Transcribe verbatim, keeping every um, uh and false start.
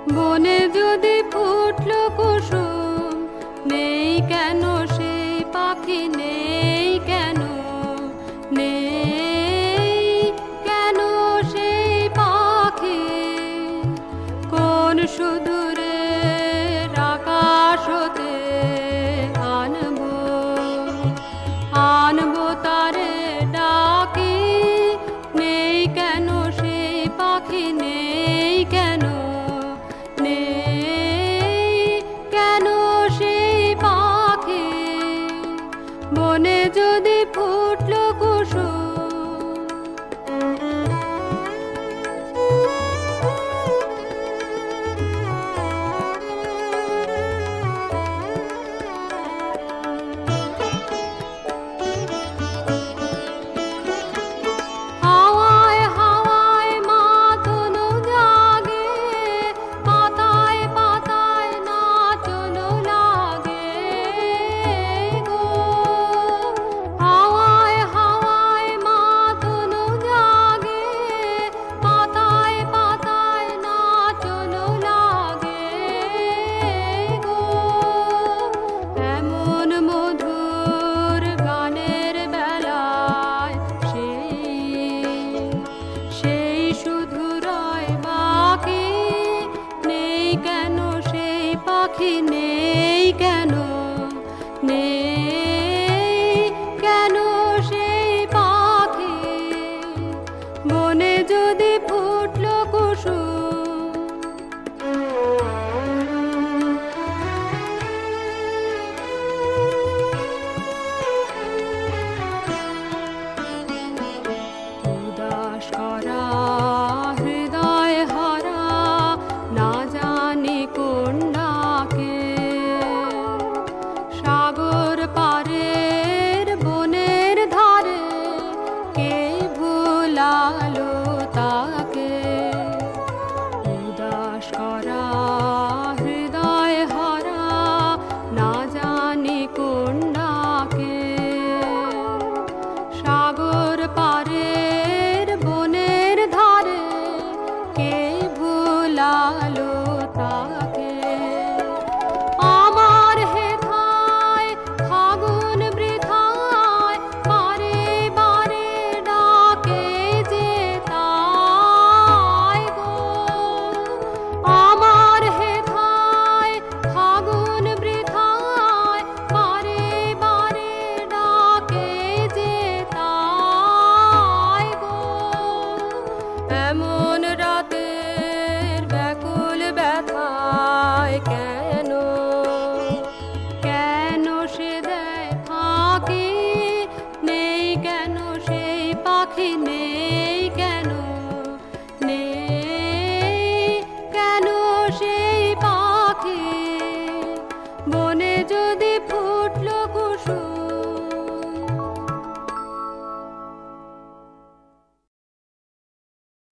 বনে যদি ফুটলো কুসুম, নেই কেন সেই পাখি, নেই কেন, নেই কেন সেই পাখি? কোন সুদূরের আকাশ হতে আনবো, আনবো তারে ডাকি, নেই কেন সেই পাখি, নেই কেন, নেই কেন সেই পাখি? বনে যদি ফুটলো কুসুম। নেই কেন, নেই কেন সেই পাখি? বনে যদি ফুটলো কুসুম। উদাস করা হৃদয় হরা, না জানি কোন ডাকে, সাগর পারের বনের ধারে কে ভুলালো তাকে? উদাস করা হৃদয় হরা, না জানি কোন ডাকে, সাগর পারের বনের ধারে কে ভুলালো তাকে? আমার হেথায় ফাগুন বৃথায় বারে বারে ডাকে যে তাই গো। আমার হেথায় ফাগুন বৃথায় বারে বারে ডাকে যে তাই গো। এমন রাতের ব্যাকুল ব্যথায় কেন, কেন সে দেয় ফাঁকি? নেই কেন সেই পাখি, নেই